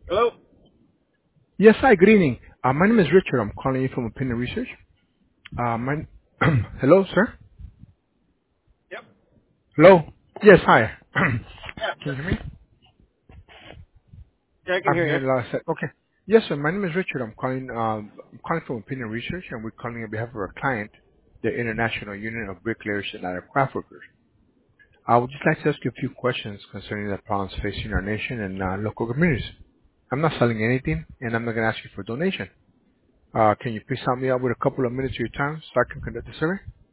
Hello? Yes, hi, good evening. My name is Richard. I'm calling you from Opinion Research. My Hello, sir. Yep. Hello. Yes, hi. Yeah, Can you hear me? yeah, I can I'm hear you. hearing a lot of okay. Yes, sir. My name is Richard. I'm calling from Opinion Research, and we're calling on behalf of our client, the International Union of Bricklayers and Other Craft Workers. I would just like to ask you a few questions concerning the problems facing our nation and local communities. I'm not selling anything, and I'm not going to ask you for a donation. Can you please help me out with a couple of minutes of your time so I can conduct the survey?